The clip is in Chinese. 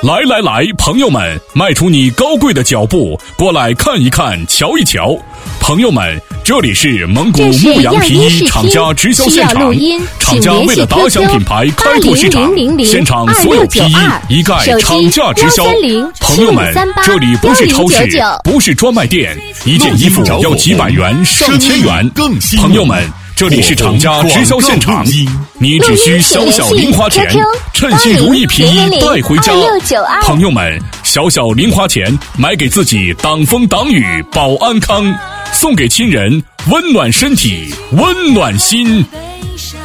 来来来，朋友们，迈出你高贵的脚步，过来看一看，瞧一瞧。朋友们，这里是蒙古牧羊皮衣厂家直销现场，厂家为了打响品牌，开拓市场，现场所有皮衣一概厂价直销。朋友们，这里不是超市，不是专卖店，一件衣服要几百元、上千元。朋友们，这里是厂家直销现场，你只需小小零花钱，称心如意皮衣带回家。朋友们，小小零花钱买给自己挡风挡雨保安康，送给亲人温暖身体温暖心。